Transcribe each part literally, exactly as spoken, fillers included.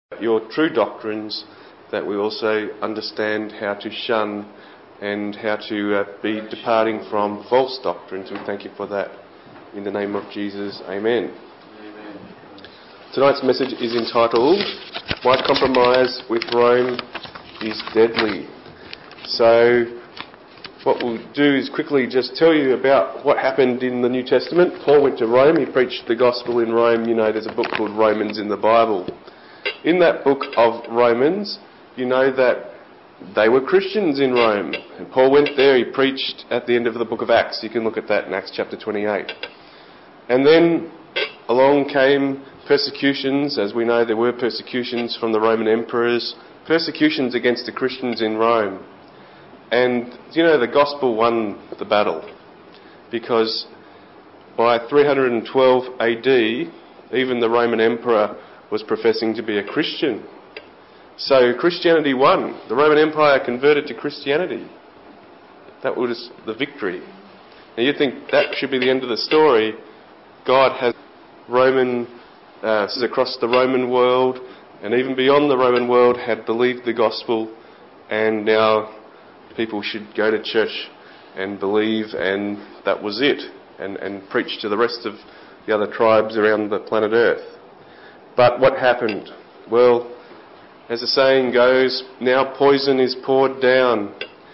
your true doctrines, that we also understand how to shun and how to uh, be departing from false doctrines. We thank you for that. In the name of Jesus, amen. Amen. Tonight's message is entitled, "My Compromise with Rome is Deadly." So, what we'll do is quickly just tell you about what happened in the New Testament. Paul went to Rome, he preached the gospel in Rome. You know, there's a book called Romans in the Bible. In that book of Romans, you know that they were Christians in Rome. And Paul went there, he preached at the end of the book of Acts. You can look at that in Acts chapter twenty-eight. And then along came persecutions. As we know, there were persecutions from the Roman emperors, persecutions against the Christians in Rome. And, you know, the gospel won the battle, because by three hundred twelve A D, even the Roman emperor was professing to be a Christian. So Christianity won. The Roman Empire converted to Christianity. That was the victory. Now you think that should be the end of the story. God has Roman, uh, across the Roman world, and even beyond the Roman world, had believed the gospel, and now people should go to church and believe, and that was it, and, and preach to the rest of the other tribes around the planet Earth. But what happened? Well, as the saying goes, now poison is poured down,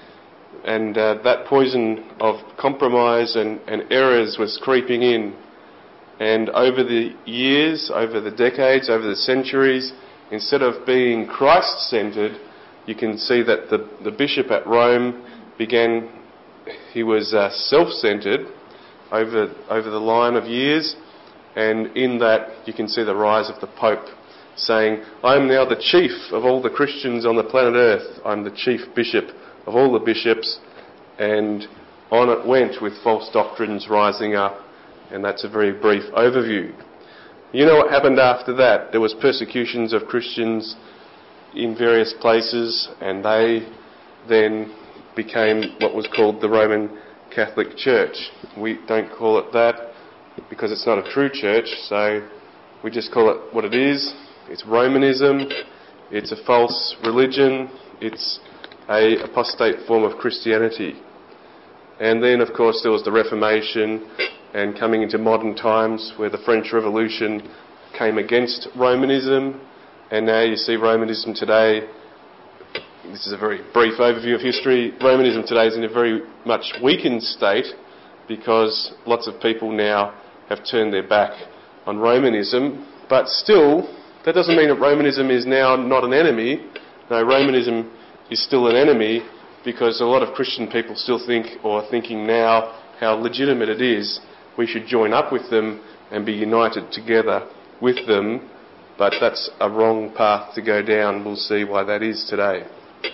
and uh, that poison of compromise and, and errors was creeping in. And over the years, over the decades, over the centuries, instead of being Christ-centred, you can see that the, the bishop at Rome began, he was uh, self-centred over, over the line of years, and in that you can see the rise of the Pope saying, "I am now the chief of all the Christians on the planet Earth. I'm the chief bishop of all the bishops," and on it went with false doctrines rising up, and that's a very brief overview. You know what happened after that? There was persecutions of Christians in various places, and they then became what was called the Roman Catholic Church. We don't call it that because it's not a true church, so we just call it what it is. It's Romanism, it's a false religion, it's a apostate form of Christianity. And then, of course, there was the Reformation, and coming into modern times where the French Revolution came against Romanism, and now you see Romanism today. This is a very brief overview of history. Romanism today is in a very much weakened state because lots of people now have turned their back on Romanism. But still, that doesn't mean that Romanism is now not an enemy. No, Romanism is still an enemy because a lot of Christian people still think, or are thinking now, how legitimate it is. We should join up with them and be united together with them. But that's a wrong path to go down. We'll see why that is today.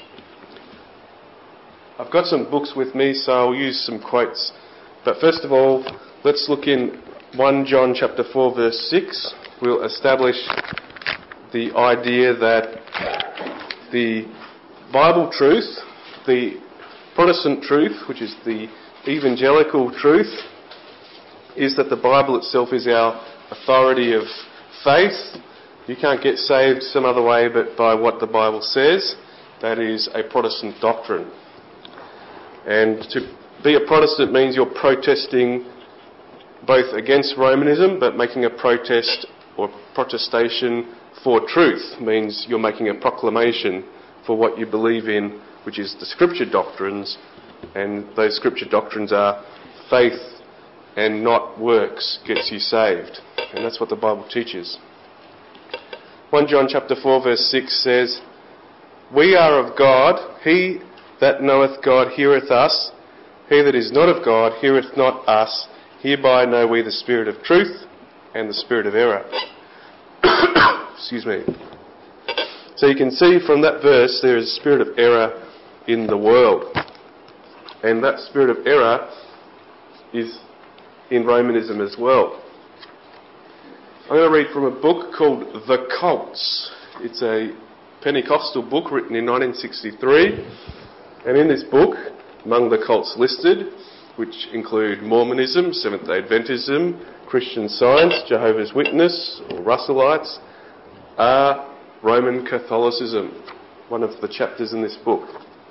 I've got some books with me, so I'll use some quotes. But first of all, let's look in First John chapter four, verse six. We'll establish the idea that the Bible truth, the Protestant truth, which is the evangelical truth, is that the Bible itself is our authority of faith. You can't get saved some other way but by what the Bible says. That is a Protestant doctrine. And to be a Protestant means you're protesting both against Romanism, but making a protest or protestation for truth means you're making a proclamation for what you believe in, which is the Scripture doctrines. And those Scripture doctrines are faith and not works gets you saved. And that's what the Bible teaches. First John chapter four, verse six says, "We are of God. He that knoweth God heareth us. He that is not of God heareth not us. Hereby know we the spirit of truth and the spirit of error." Excuse me. So you can see from that verse there is a spirit of error in the world. And that spirit of error is in Romanism as well. I'm going to read from a book called The Cults. It's a Pentecostal book written in nineteen sixty-three. And in this book, among the cults listed, which include Mormonism, Seventh-day Adventism, Christian Science, Jehovah's Witness, or Russellites, are Roman Catholicism, one of the chapters in this book.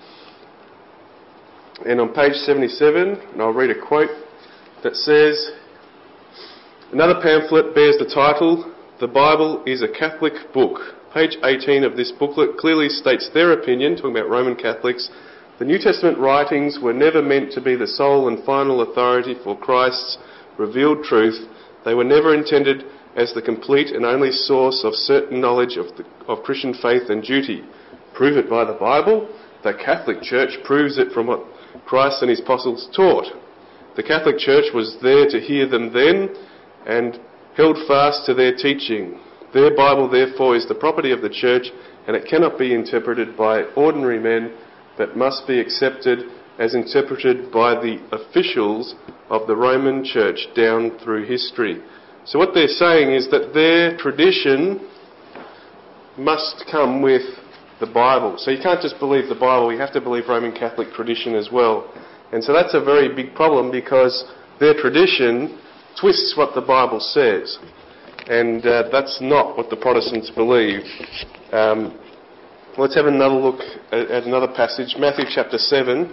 And on page seventy-seven, and I'll read a quote that says, another pamphlet bears the title, "The Bible is a Catholic Book." Page eighteen of this booklet clearly states their opinion, talking about Roman Catholics. The New Testament writings were never meant to be the sole and final authority for Christ's revealed truth. They were never intended as the complete and only source of certain knowledge of, the, of Christian faith and duty. Prove it by the Bible. The Catholic Church proves it from what Christ and his apostles taught. The Catholic Church was there to hear them then and held fast to their teaching. Their Bible, therefore, is the property of the Church, and it cannot be interpreted by ordinary men, but must be accepted as interpreted by the officials of the Roman Church down through history. So what they're saying is that their tradition must come with the Bible. So you can't just believe the Bible, you have to believe Roman Catholic tradition as well. And so that's a very big problem, because their tradition twists what the Bible says. And uh, that's not what the Protestants believe. Um, let's have another look at, at another passage, Matthew chapter seven.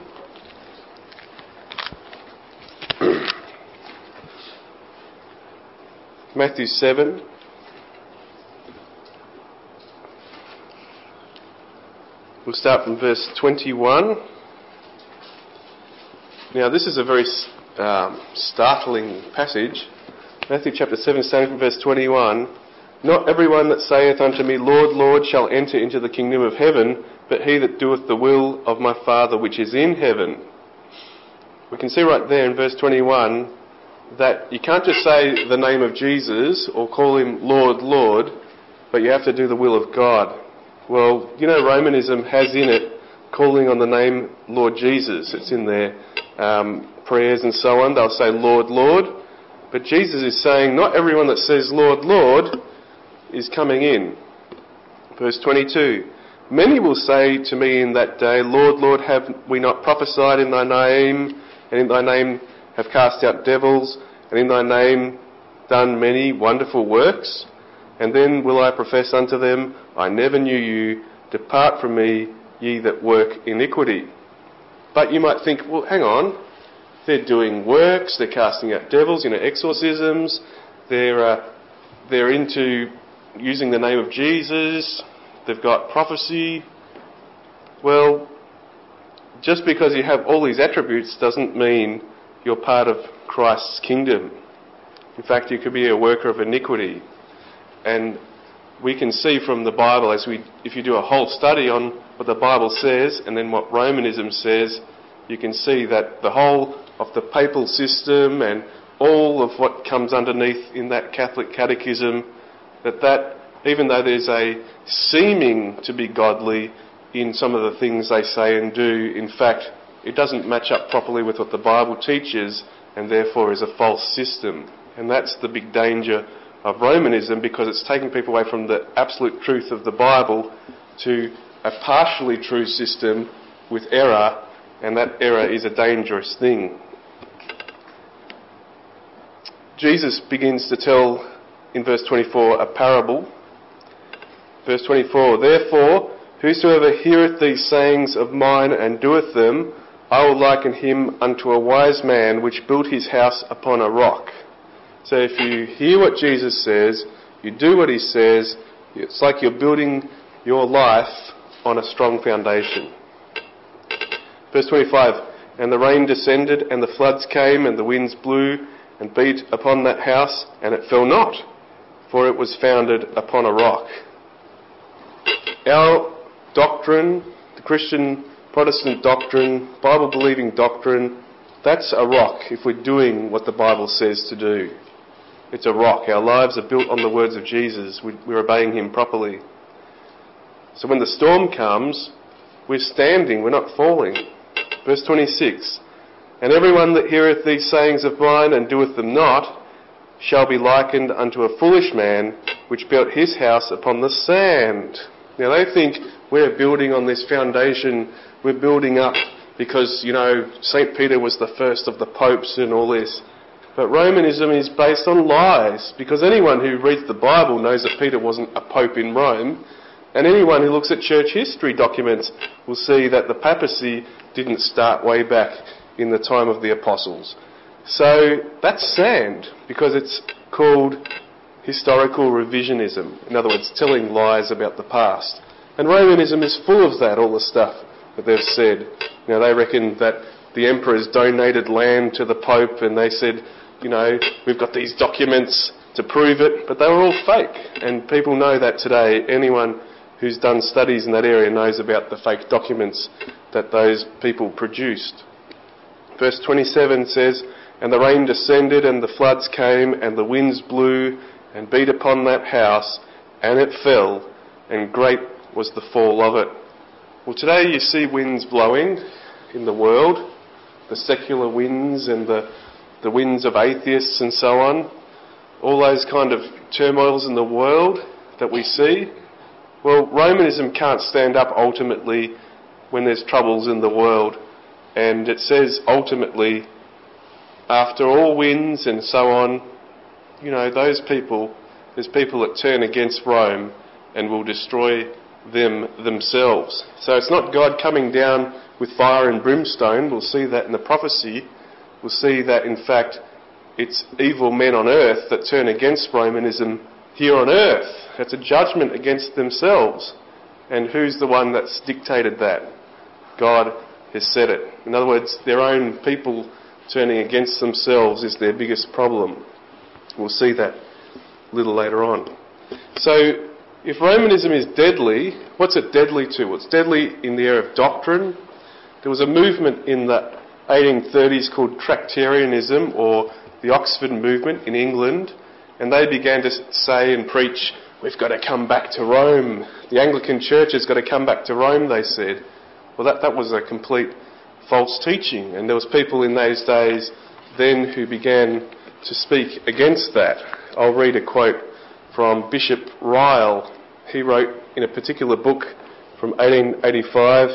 Matthew seven. We'll start from verse twenty-one. Now, this is a very um, startling passage. Matthew chapter seven, starting from verse twenty-one. Not everyone that saith unto me, Lord, Lord, shall enter into the kingdom of heaven, but he that doeth the will of my Father which is in heaven. We can see right there in verse twenty-one that you can't just say the name of Jesus or call him Lord, Lord, but you have to do the will of God. Well, you know, Romanism has in it calling on the name Lord Jesus. It's in their um, prayers and so on. They'll say Lord, Lord. But Jesus is saying not everyone that says Lord, Lord is coming in. Verse twenty-two. Many will say to me in that day, Lord, Lord, have we not prophesied in thy name, and in thy name have cast out devils, and in thy name done many wonderful works? And then will I profess unto them, I never knew you, depart from me, ye that work iniquity. But you might think, well, hang on, they're doing works, they're casting out devils, you know, exorcisms, they're, uh, they're into using the name of Jesus, they've got prophecy. Well, just because you have all these attributes doesn't mean you're part of Christ's kingdom. In fact, you could be a worker of iniquity. And we can see from the Bible, as we, if you do a whole study on what the Bible says and then what Romanism says, you can see that the whole of the papal system and all of what comes underneath in that Catholic catechism, that that, even though there's a seeming to be godly in some of the things they say and do, in fact, it doesn't match up properly with what the Bible teaches, and therefore is a false system. And that's the big danger of Romanism, because it's taking people away from the absolute truth of the Bible to a partially true system with error, and that error is a dangerous thing. Jesus begins to tell in verse twenty-four a parable. Verse twenty-four, therefore, whosoever heareth these sayings of mine and doeth them, I will liken him unto a wise man which built his house upon a rock. So if you hear what Jesus says, you do what he says, it's like you're building your life on a strong foundation. Verse twenty-five, and the rain descended, and the floods came, and the winds blew, and beat upon that house, and it fell not, for it was founded upon a rock. Our doctrine, the Christian Protestant doctrine, Bible-believing doctrine, that's a rock if we're doing what the Bible says to do. It's a rock. Our lives are built on the words of Jesus. We're obeying him properly. So when the storm comes, we're standing, we're not falling. Verse twenty-six, and everyone that heareth these sayings of mine and doeth them not shall be likened unto a foolish man which built his house upon the sand. Now they think we're building on this foundation, we're building up because, you know, Saint Peter was the first of the popes and all this. But Romanism is based on lies, because anyone who reads the Bible knows that Peter wasn't a pope in Rome. And anyone who looks at church history documents will see that the papacy didn't start way back in the time of the apostles. So that's sand, because it's called historical revisionism. In other words, telling lies about the past. And Romanism is full of that, all the stuff that they've said. You know, they reckon that the emperors donated land to the Pope, and they said, you know, we've got these documents to prove it, but they were all fake. And people know that today. Anyone who's done studies in that area knows about the fake documents that those people produced. Verse twenty-seven says, "And the rain descended, and the floods came, and the winds blew, and beat upon that house, and it fell, and great was the fall of it." Well, today you see winds blowing in the world, the secular winds and the, the winds of atheists and so on, all those kind of turmoils in the world that we see. Well, Romanism can't stand up ultimately when there's troubles in the world. And it says ultimately, after all winds and so on, you know, those people, there's people that turn against Rome and will destroy them themselves. So it's not God coming down with fire and brimstone. We'll see that in the prophecy. We'll see that, in fact, it's evil men on earth that turn against Romanism here on earth. It's a judgment against themselves. And who's the one that's dictated that? God has said it. In other words, their own people turning against themselves is their biggest problem. We'll see that a little later on. So, if Romanism is deadly, what's it deadly to? Well, it's deadly in the area of doctrine. There was a movement in the eighteen thirties called Tractarianism, or the Oxford movement in England, and they began to say and preach, we've got to come back to Rome. The Anglican Church has got to come back to Rome, they said. Well, that, that was a complete false teaching, and there was people in those days then who began to speak against that. I'll read a quote from Bishop Ryle. He wrote in a particular book from eighteen eighty-five,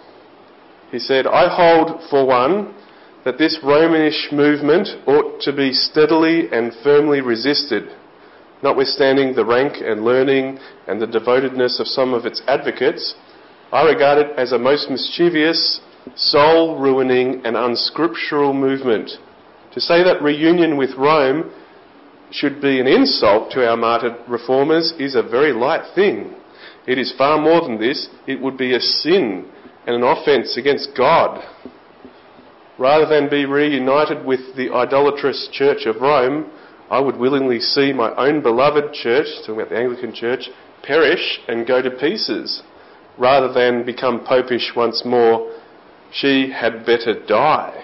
he said, "I hold for one that this Romanish movement ought to be steadily and firmly resisted, notwithstanding the rank and learning and the devotedness of some of its advocates. I regard it as a most mischievous, soul-ruining and unscriptural movement. To say that reunion with Rome should be an insult to our martyred reformers is a very light thing. It is far more than this. It would be a sin and an offence against God. Rather than be reunited with the idolatrous Church of Rome, I would willingly see my own beloved church," talking about the Anglican Church, "perish and go to pieces. Rather than become popish once more, she had better die."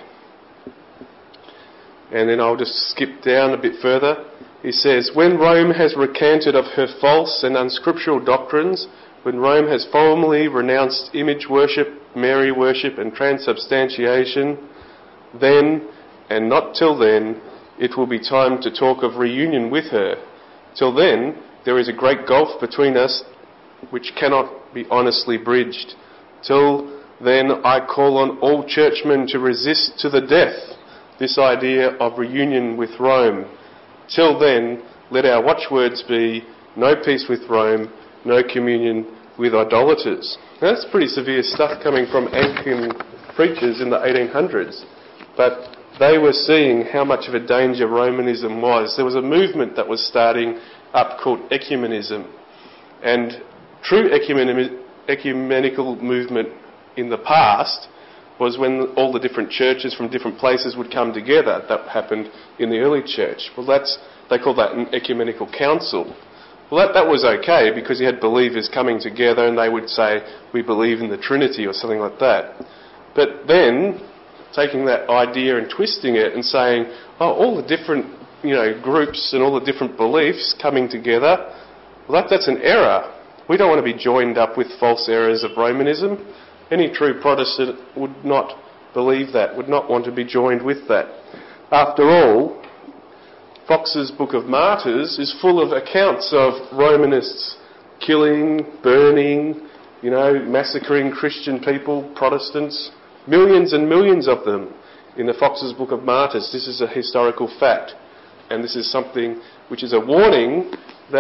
And then I'll just skip down a bit further. He says, "When Rome has recanted of her false and unscriptural doctrines, when Rome has formally renounced image worship, Mary worship and transubstantiation, then, and not till then, it will be time to talk of reunion with her. Till then, there is a great gulf between us which cannot be honestly bridged. Till then, I call on all churchmen to resist to the death this idea of reunion with Rome. Till then, let our watchwords be, no peace with Rome, no communion with idolaters." Now, that's pretty severe stuff coming from Anglican preachers in the eighteen hundreds. But they were seeing how much of a danger Romanism was. There was a movement that was starting up called ecumenism. And true ecumenical movement in the past was when all the different churches from different places would come together. That happened in the early church. Well, that's, they call that an ecumenical council. Well, that, that was okay because you had believers coming together and they would say, we believe in the Trinity or something like that. But then, taking that idea and twisting it and saying, oh, all the different, you know, groups and all the different beliefs coming together, well, that, that's an error. We don't want to be joined up with false errors of Romanism. Any true Protestant would not believe that, would not want to be joined with that. After all, Fox's Book of Martyrs is full of accounts of Romanists killing, burning, you know, massacring Christian people, Protestants, millions and millions of them in the Fox's Book of Martyrs. This is a historical fact, and this is something which is a warning that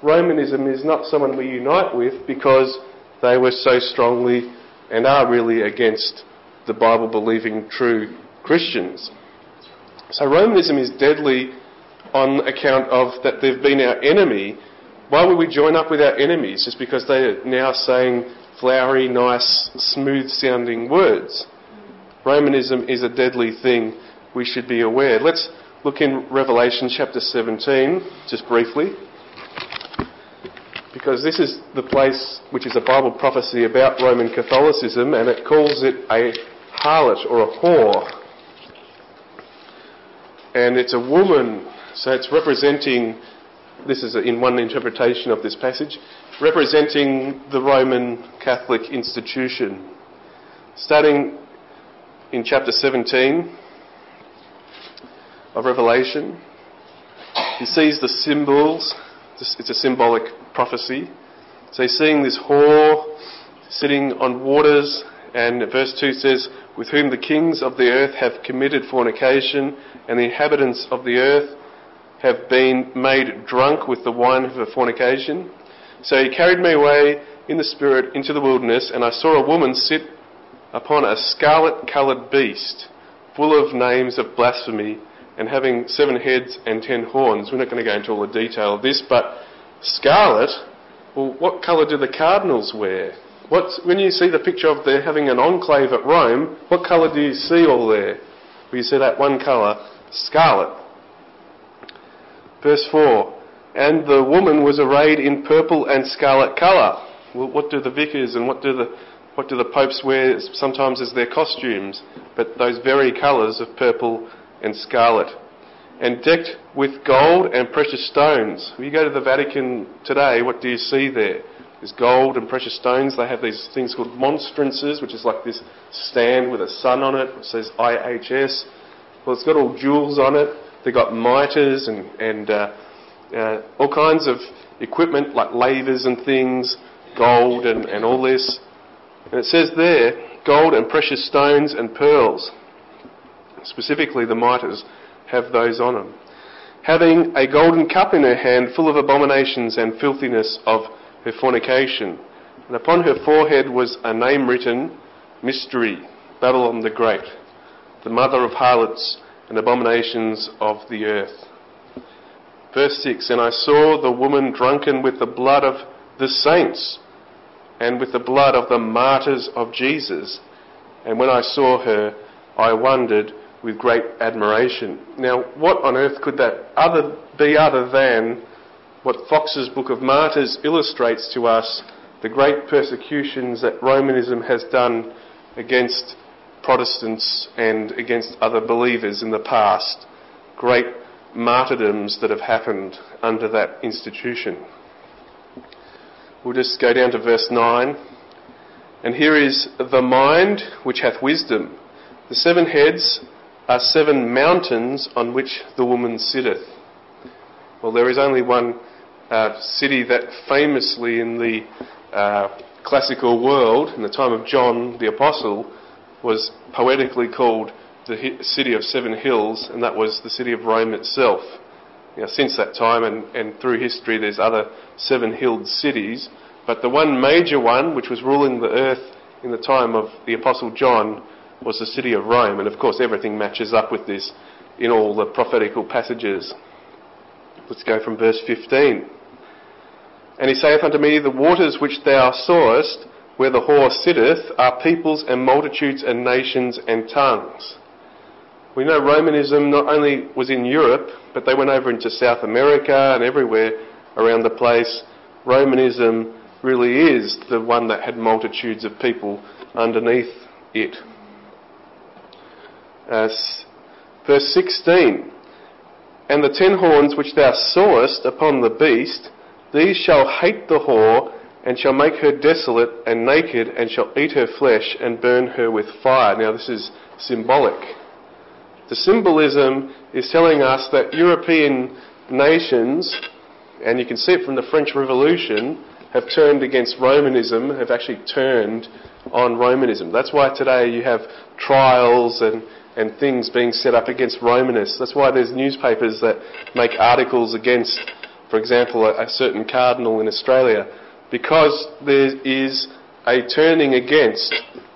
Romanism is not someone we unite with because they were so strongly and are really against the Bible-believing true Christians. So Romanism is deadly on account of that they've been our enemy. Why would we join up with our enemies? Just because they are now saying flowery, nice, smooth-sounding words. Romanism is a deadly thing. We should be aware. Let's look in Revelation chapter seventeen, just briefly. Because this is the place which is a Bible prophecy about Roman Catholicism, and it calls it a harlot or a whore. And it's a woman, so it's representing, this is in one interpretation of this passage, representing the Roman Catholic institution. Starting in chapter seventeen of Revelation, he sees the symbols. It's a symbolic prophecy. So he's seeing this whore sitting on waters, and verse two says, with whom the kings of the earth have committed fornication, and the inhabitants of the earth have been made drunk with the wine of her fornication. So he carried me away in the spirit into the wilderness, and I saw a woman sit upon a scarlet-coloured beast, full of names of blasphemy, and having seven heads and ten horns. We're not going to go into all the detail of this, but scarlet, well, what colour do the cardinals wear? What's, when you see the picture of they're having an enclave at Rome, what colour do you see all there? Well, you see that one colour, scarlet. Verse four, and the woman was arrayed in purple and scarlet colour. Well, what do the vicars and what do the what do the popes wear sometimes as their costumes? But those very colours of purple and scarlet, and decked with gold and precious stones. When you go to the Vatican today, what do you see there? There's gold and precious stones. They have these things called monstrances, which is like this stand with a sun on it, which says I H S. Well, it's got all jewels on it. They've got mitres and, and uh, uh, all kinds of equipment like lavers and things, gold and, and all this. And it says there, gold and precious stones and pearls. Specifically, the mitres have those on them. Having a golden cup in her hand full of abominations and filthiness of her fornication. And upon her forehead was a name written, Mystery, Babylon the Great, the mother of harlots and abominations of the earth. Verse six, and I saw the woman drunken with the blood of the saints and with the blood of the martyrs of Jesus. And when I saw her, I wondered with great admiration. Now, what on earth could that other be other than what Fox's Book of Martyrs illustrates to us, the great persecutions that Romanism has done against Protestants and against other believers in the past. Great martyrdoms that have happened under that institution. We'll just go down to verse nine. And here is the mind which hath wisdom. The seven heads are seven mountains on which the woman sitteth. Well, there is only one uh, city that famously in the uh, classical world, in the time of John the Apostle, was poetically called the hi- city of seven hills, and that was the city of Rome itself. Now, since that time and, and through history, there's other seven-hilled cities, but the one major one, which was ruling the earth in the time of the Apostle John, was the city of Rome. And of course everything matches up with this in all the prophetical passages. Let's go from verse fifteen. And he saith unto me, the waters which thou sawest, where the whore sitteth, are peoples and multitudes and nations and tongues. We know Romanism not only was in Europe, but they went over into South America and everywhere around the place. Romanism really is the one that had multitudes of people underneath it. Uh, verse sixteen, and the ten horns which thou sawest upon the beast, these shall hate the whore, and shall make her desolate and naked, and shall eat her flesh, and burn her with fire. Now this is symbolic. The symbolism is telling us that European nations, and you can see it from the French Revolution, have turned against Romanism, have actually turned on Romanism. That's why today you have trials and and things being set up against Romanists. That's why there's newspapers that make articles against for example, a, a certain cardinal in Australia, because there is a turning against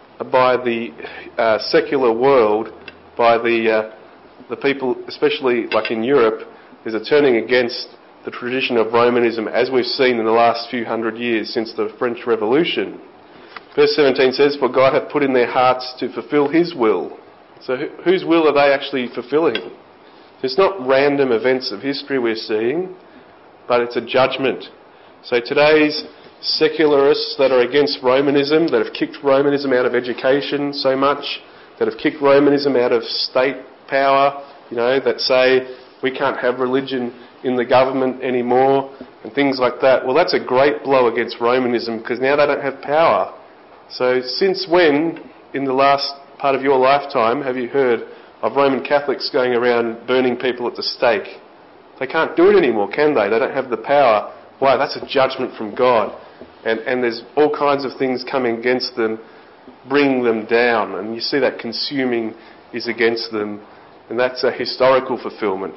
by the uh, secular world, by the uh, the people, especially like in Europe, there's a turning against the tradition of Romanism, as we've seen in the last few hundred years since the French Revolution. Verse seventeen says, "For God hath put in their hearts to fulfil his will." So wh- whose will are they actually fulfilling? It's not random events of history we're seeing, but it's a judgment. So today's secularists that are against Romanism, that have kicked Romanism out of education so much, that have kicked Romanism out of state power, you know, that say we can't have religion in the government anymore and things like that. Well, that's a great blow against Romanism because now they don't have power. So since when, in the last part of your lifetime, have you heard of Roman Catholics going around burning people at the stake? They can't do it anymore, can they? They don't have the power. Why? That's a judgment from God. And, and there's all kinds of things coming against them, bringing them down. And you see that consuming is against them. And that's a historical fulfilment.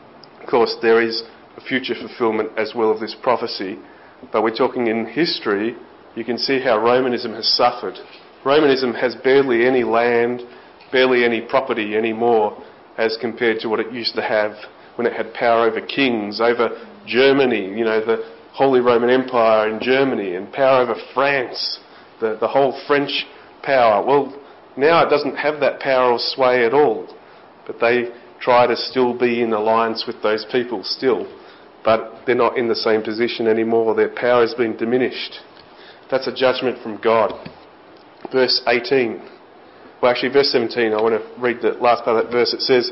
Of course, there is a future fulfilment as well of this prophecy. But we're talking in history, you can see how Romanism has suffered. Romanism has barely any land, barely any property anymore as compared to what it used to have when it had power over kings, over Germany, you know, the Holy Roman Empire in Germany, and power over France, the, the whole French power. Well, now it doesn't have that power or sway at all, but they try to still be in alliance with those people still, but they're not in the same position anymore. Their power has been diminished. That's a judgment from God. Verse eighteen. Well, actually, verse seventeen. I want to read the last part of that verse. It says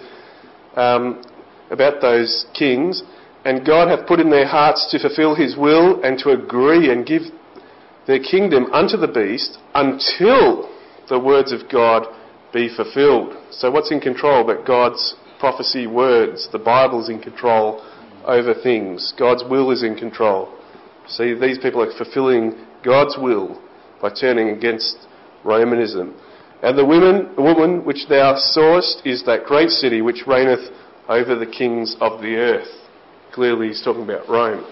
um, about those kings, "And God hath put in their hearts to fulfil his will and to agree and give their kingdom unto the beast until the words of God be fulfilled." So what's in control but God's prophecy words? The Bible's in control over things. God's will is in control. See, these people are fulfilling God's will by turning against Romanism. "And the women, woman which thou sawest is that great city which reigneth over the kings of the earth." Clearly he's talking about Rome.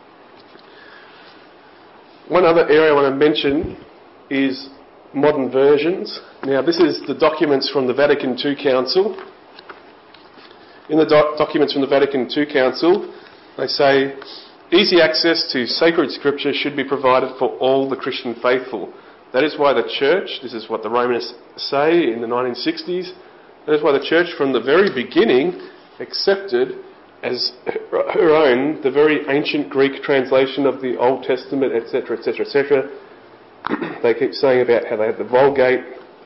One other area I want to mention is modern versions. Now, this is the documents from the Vatican Two Council. In the doc- documents from the Vatican Two Council, they say, "Easy access to sacred scripture should be provided for all the Christian faithful. That is why the Church," this is what the Romanists say in the nineteen sixties, "that is why the Church from the very beginning accepted as her own the very ancient Greek translation of the Old Testament, et cetera, et cetera, et cetera" They keep saying about how they had the Vulgate.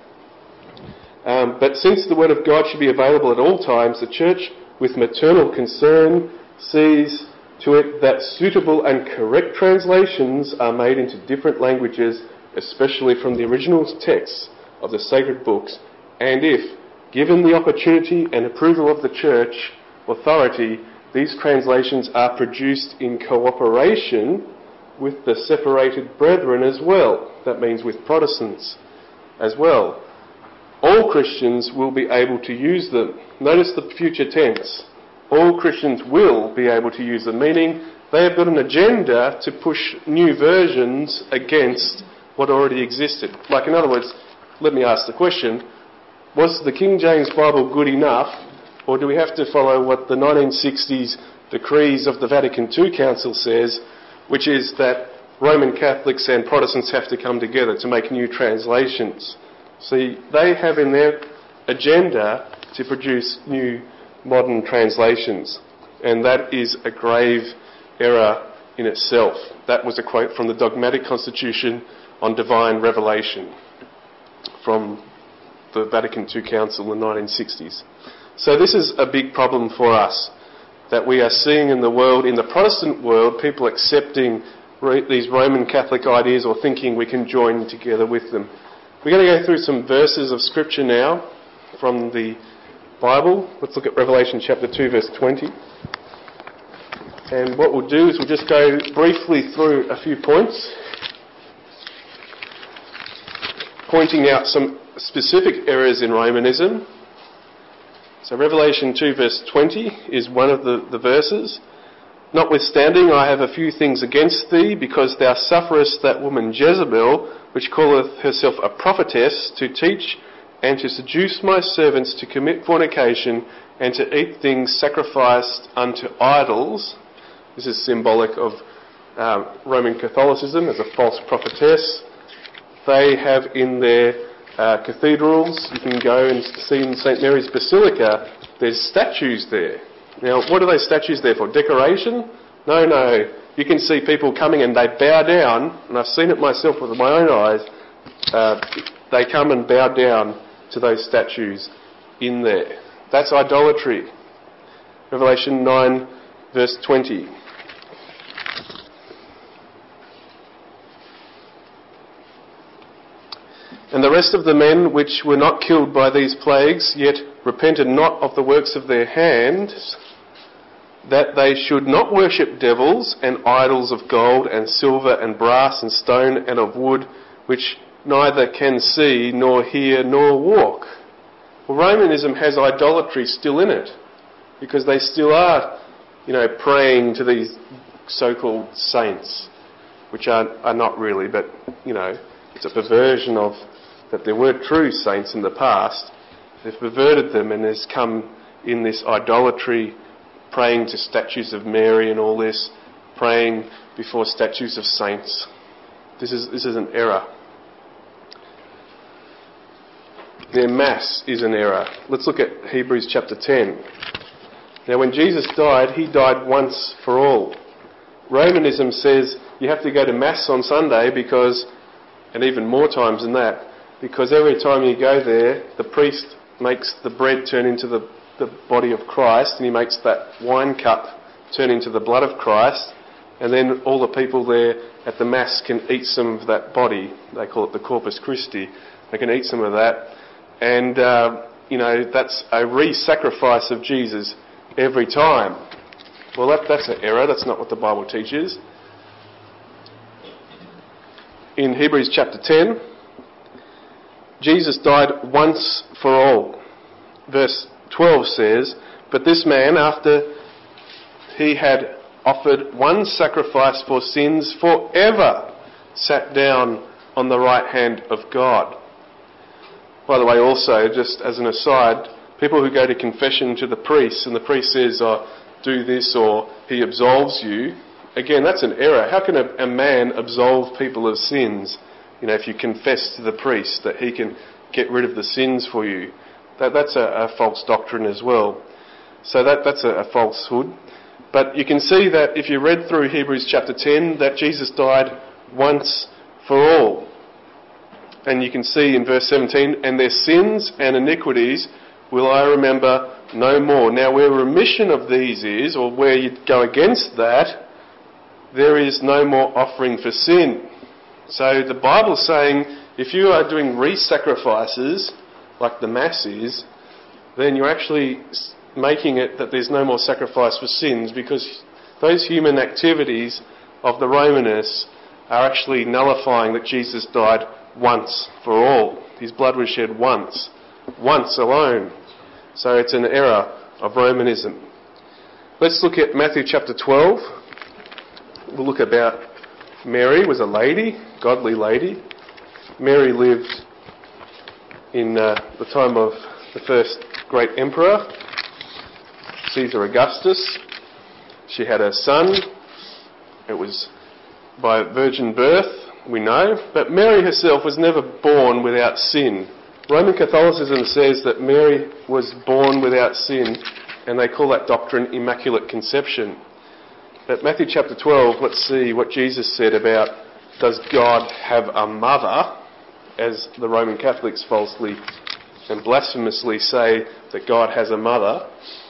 Um, "but since the Word of God should be available at all times, the Church, with maternal concern, sees to it that suitable and correct translations are made into different languages, especially from the original texts of the sacred books, and if, given the opportunity and approval of the Church authority, these translations are produced in cooperation with the separated brethren as well," that means with Protestants as well, "all Christians will be able to use them." Notice the future tense. All Christians will be able to use them, meaning they have got an agenda to push new versions against what already existed. Like, in other words, let me ask the question, was the King James Bible good enough, or do we have to follow what the nineteen sixties decrees of the Vatican Two Council says, which is that Roman Catholics and Protestants have to come together to make new translations? See, they have in their agenda to produce new modern translations, and that is a grave error in itself. That was a quote from the Dogmatic Constitution on Divine Revelation from the Vatican Two Council in the nineteen sixties. So this is a big problem for us, that we are seeing in the world, in the Protestant world, people accepting re- these Roman Catholic ideas or thinking we can join together with them. We're going to go through some verses of Scripture now from the Bible. Let's look at Revelation chapter two, verse twenty. And what we'll do is we'll just go briefly through a few points, pointing out some specific errors in Romanism. So Revelation two, verse twenty is one of the, the verses. Notwithstanding, I have a few things against thee, because thou sufferest that woman Jezebel, which calleth herself a prophetess, to teach and to seduce my servants to commit fornication and to eat things sacrificed unto idols. This is symbolic of um, Roman Catholicism as a false prophetess. They have in their uh, cathedrals, you can go and see in Saint Mary's Basilica, there's statues there. Now, what are those statues there for? Decoration? No, no. You can see people coming and they bow down, and I've seen it myself with my own eyes. Uh, they come and bow down to those statues in there. That's idolatry. Revelation nine, verse twenty. And the rest of the men which were not killed by these plagues, yet repented not of the works of their hands, that they should not worship devils and idols of gold and silver and brass and stone and of wood, which neither can see nor hear nor walk. Well, Romanism has idolatry still in it, because they still are, you know, praying to these so-called saints, which are, are not really, but, you know, it's a perversion of that there were true saints in the past. They've perverted them, and there's come in this idolatry, praying to statues of Mary and all this, praying before statues of saints. This is this is an error. Their mass is an error. Let's look at Hebrews chapter ten. Now, when Jesus died, he died once for all. Romanism says you have to go to Mass on Sunday because, and even more times than that, because every time you go there, the priest makes the bread turn into the, the body of Christ, and he makes that wine cup turn into the blood of Christ, and then all the people there at the Mass can eat some of that body. They call it the Corpus Christi. They can eat some of that, and, uh, you know, that's a re-sacrifice of Jesus every time. Well, that, that's an error. That's not what the Bible teaches. In Hebrews chapter ten, Jesus died once for all. Verse twelve says, but this man, after he had offered one sacrifice for sins forever, sat down on the right hand of God. By the way, also, just as an aside, people who go to confession to the priest, and the priest says, oh, do this, or he absolves you, again, that's an error. How can a, a man absolve people of sins? You know, if you confess to the priest that he can get rid of the sins for you. That, that's a, a false doctrine as well. So that, that's a, a falsehood. But you can see that if you read through Hebrews chapter ten, that Jesus died once for all. And you can see in verse seventeen, and their sins and iniquities will I remember no more. Now, where remission of these is, or where you go against that, there is no more offering for sin. So the Bible's saying, if you are doing re-sacrifices, like the Mass is, then you're actually making it that there's no more sacrifice for sins, because those human activities of the Romanists are actually nullifying that Jesus died once for all. His blood was shed once, once alone. So it's an error of Romanism. Let's look at Matthew chapter twelve. We'll look about Mary was a lady, godly lady. Mary lived in uh, the time of the first great emperor, Caesar Augustus. She had a son. It was by virgin birth, we know, but Mary herself was never born without sin. Roman Catholicism says that Mary was born without sin, and they call that doctrine Immaculate Conception. But Matthew chapter twelve, let's see what Jesus said about, does God have a mother, as the Roman Catholics falsely and blasphemously say that God has a mother.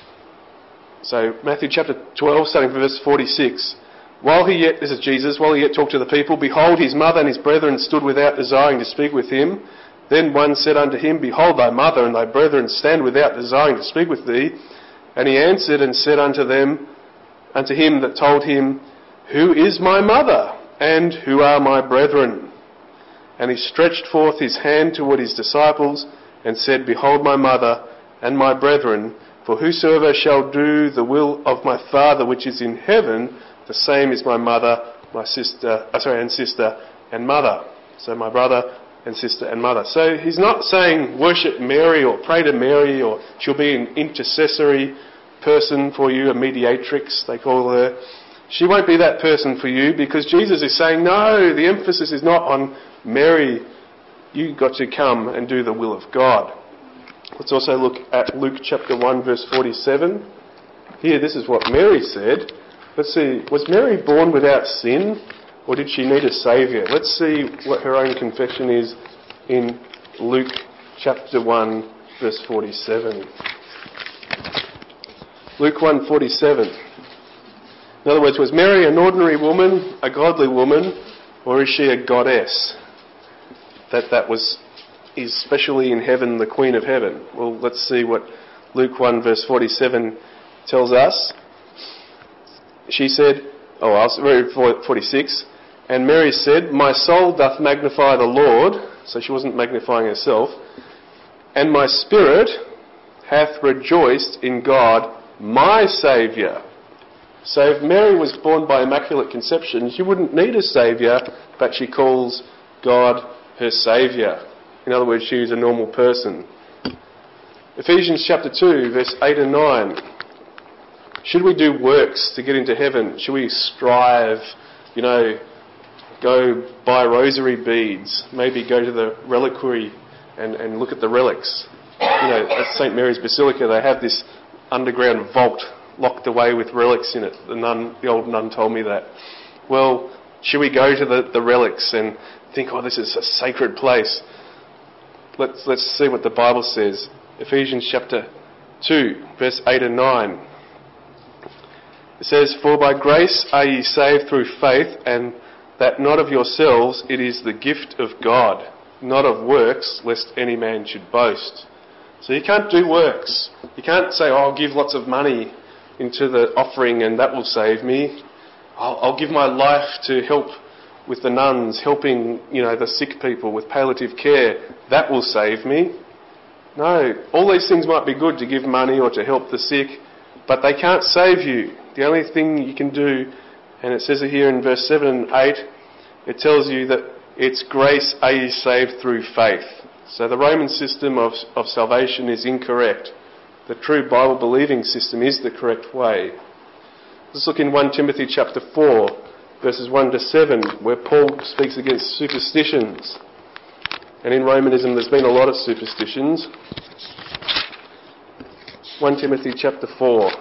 So Matthew chapter twelve, starting from verse forty-six. While he yet, this is Jesus, while he yet talked to the people, behold, his mother and his brethren stood without, desiring to speak with him. Then one said unto him, behold, thy mother and thy brethren stand without, desiring to speak with thee. And he answered and said unto them, unto him that told him, who is my mother, and who are my brethren? And he stretched forth his hand toward his disciples, and said, behold my mother and my brethren, For whosoever shall do the will of my Father which is in heaven, the same is my mother, my sister, uh, sorry, and sister and mother. So my brother and sister and mother. So he's not saying worship Mary or pray to Mary or she'll be an intercessory person for you, a mediatrix they call her. She won't be that person for you, because Jesus is saying, no, the emphasis is not on Mary. You've got to come and do the will of God. Let's also look at Luke chapter one verse forty-seven. Here, this is what Mary said. Let's see, was Mary born without sin, or did she need a saviour? Let's see what her own confession is in Luke chapter one verse forty-seven. Luke one forty-seven. In other words, was Mary an ordinary woman, a godly woman, or is she a goddess? That that was is specially in heaven the Queen of Heaven. Well, let's see what Luke one verse forty-seven tells us. She said, oh, I was forty-six, and Mary said, my soul doth magnify the Lord, so she wasn't magnifying herself, and my spirit hath rejoiced in God, my Saviour. So if Mary was born by Immaculate Conception, she wouldn't need a saviour, but she calls God her Saviour. In other words, she is a normal person. Ephesians chapter two, verse eight and nine. Should we do works to get into heaven? Should we strive, you know, go buy rosary beads, maybe go to the reliquary and, and look at the relics? You know, at Saint Mary's Basilica, they have this underground vault locked away with relics in it. The nun, the old nun told me that. Well, should we go to the, the relics and think, oh, this is a sacred place? Let's, let's see what the Bible says. Ephesians chapter two, verse eight and nine. It says, for by grace are ye saved through faith, and that not of yourselves, it is the gift of God, not of works, lest any man should boast. So you can't do works. You can't say, oh, I'll give lots of money into the offering and that will save me. I'll, I'll give my life to help with the nuns, helping, you know, the sick people with palliative care. That will save me. No, all these things might be good, to give money or to help the sick, but they can't save you. The only thing you can do, and it says it here in verse seven and eight, it tells you that it's grace are ye saved through faith. So the Roman system of, of salvation is incorrect. The true Bible-believing system is the correct way. Let's look in First Timothy chapter four, verses one to seven, where Paul speaks against superstitions. And in Romanism there's been a lot of superstitions. First Timothy chapter four,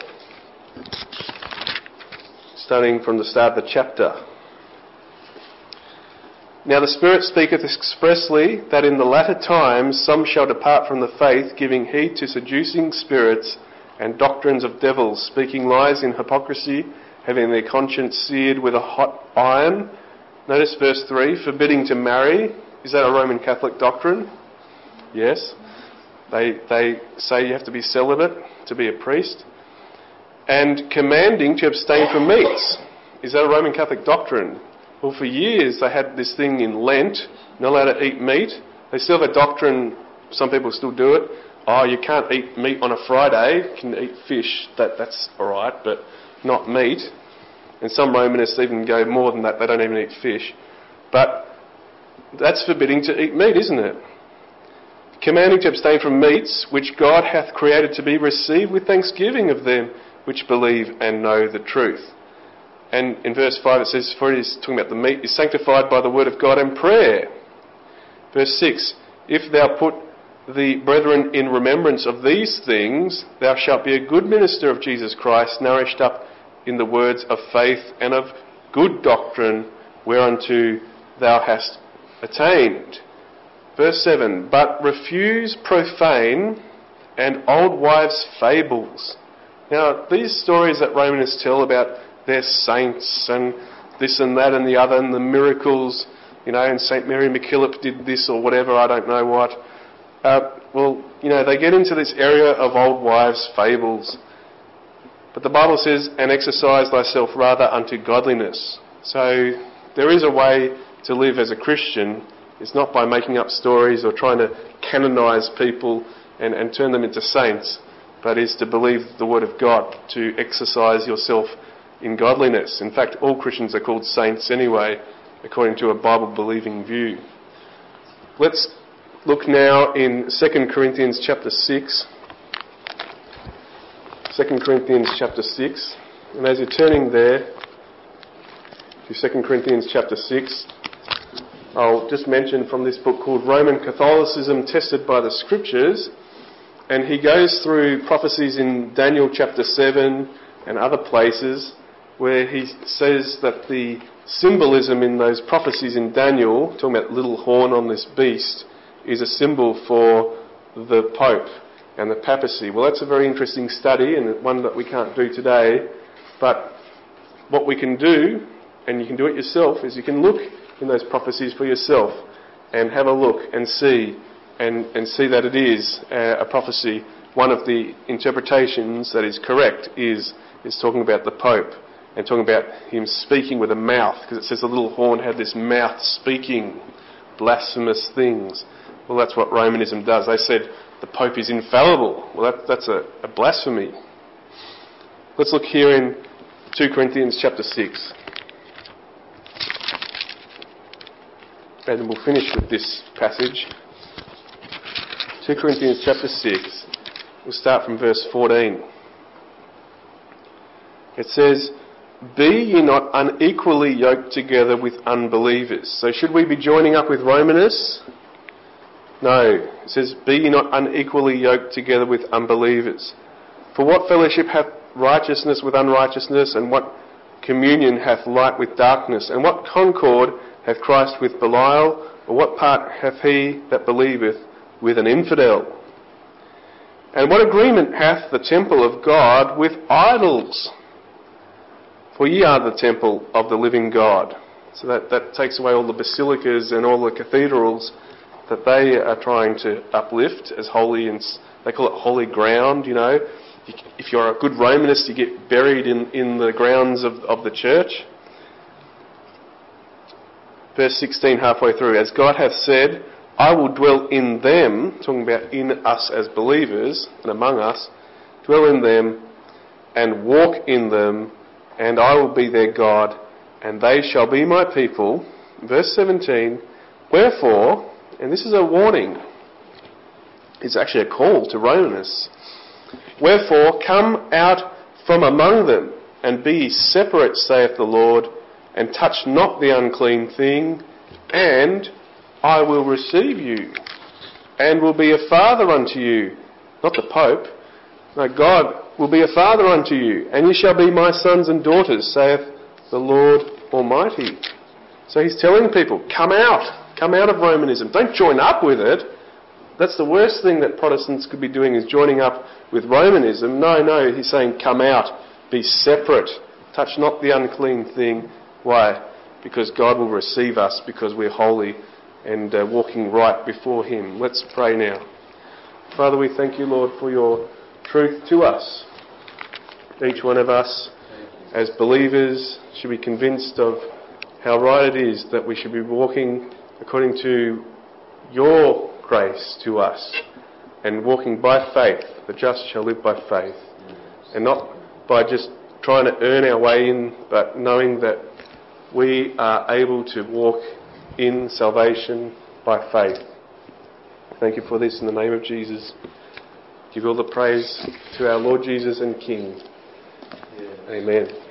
starting from the start of the chapter. Now the Spirit speaketh expressly that in the latter times some shall depart from the faith, giving heed to seducing spirits and doctrines of devils, speaking lies in hypocrisy, having their conscience seared with a hot iron. Notice verse three, forbidding to marry. Is that a Roman Catholic doctrine? Yes. They, they say you have to be celibate to be a priest. And commanding to abstain from meats. Is that a Roman Catholic doctrine? Well, for years they had this thing in Lent, not allowed to eat meat. They still have a doctrine, some people still do it. Oh, you can't eat meat on a Friday, you can eat fish, that, that's alright, but not meat. And some Romanists even go more than that, they don't even eat fish. But that's forbidding to eat meat, isn't it? Commanding to abstain from meats, which God hath created to be received with thanksgiving of them which believe and know the truth. And in verse five it says, for it is talking about the meat, is sanctified by the word of God and prayer. Verse six, if thou put the brethren in remembrance of these things, thou shalt be a good minister of Jesus Christ, nourished up in the words of faith and of good doctrine, whereunto thou hast attained. Verse seven, but refuse profane and old wives' fables. Now, these stories that Romanists tell about their saints and this and that and the other and the miracles, you know, and Saint Mary MacKillop did this or whatever, I don't know what. Uh, well, you know, they get into this area of old wives' fables. But the Bible says, and exercise thyself rather unto godliness. So there is a way to live as a Christian. It's not by making up stories or trying to canonise people and, and turn them into saints. but is to believe the Word of God, to exercise yourself in godliness. In fact, all Christians are called saints anyway, according to a Bible-believing view. Let's look now in Second Corinthians chapter six. Second Corinthians chapter six. And as you're turning there to Second Corinthians chapter six, I'll just mention from this book called Roman Catholicism Tested by the Scriptures. And he goes through prophecies in Daniel chapter seven and other places where he says that the symbolism in those prophecies in Daniel, talking about the little horn on this beast, is a symbol for the Pope and the papacy. Well, that's a very interesting study and one that we can't do today. But what we can do, and you can do it yourself, is you can look in those prophecies for yourself and have a look and see and, and see that it is a prophecy. One of the interpretations that is correct is, is talking about the Pope and talking about him speaking with a mouth, because it says the little horn had this mouth speaking blasphemous things. Well, that's what Romanism does. They said the Pope is infallible. Well, that, that's a, a blasphemy. Let's look here in Second Corinthians chapter six. And we'll finish with this passage. Second Corinthians chapter six. We'll start from verse fourteen. It says, "Be ye not unequally yoked together with unbelievers." So should we be joining up with Romanists? No. It says, "Be ye not unequally yoked together with unbelievers. For what fellowship hath righteousness with unrighteousness, and what communion hath light with darkness? And what concord hath Christ with Belial? Or what part hath he that believeth with an infidel? And what agreement hath the temple of God with idols? For ye are the temple of the living God." So that, that takes away all the basilicas and all the cathedrals that they are trying to uplift as holy, and they call it holy ground, you know. If you're a good Romanist, you get buried in, in the grounds of, of the church. Verse sixteen, halfway through. "As God hath said, I will dwell in them," talking about in us as believers and among us, "dwell in them and walk in them, and I will be their God, and they shall be my people." Verse seventeen, "Wherefore," and this is a warning, it's actually a call to Romanists, "Wherefore come out from among them, and be ye separate, saith the Lord, and touch not the unclean thing, and I will receive you, and will be a father unto you." Not the Pope. No, God will be a father unto you, "and ye shall be my sons and daughters, saith the Lord Almighty." So he's telling people, come out. Come out of Romanism. Don't join up with it. That's the worst thing that Protestants could be doing, is joining up with Romanism. No, no, he's saying come out. Be separate. Touch not the unclean thing. Why? Because God will receive us because we're holy and uh, walking right before him. Let's pray now. Father, we thank you, Lord, for your truth to us. Each one of us as believers should be convinced of how right it is that we should be walking according to your grace to us and walking by faith. The just shall live by faith, and not by just trying to earn our way in, but knowing that we are able to walk in salvation by faith. Thank you for this in the name of Jesus. Give all the praise to our Lord Jesus and King. Yeah. Amen.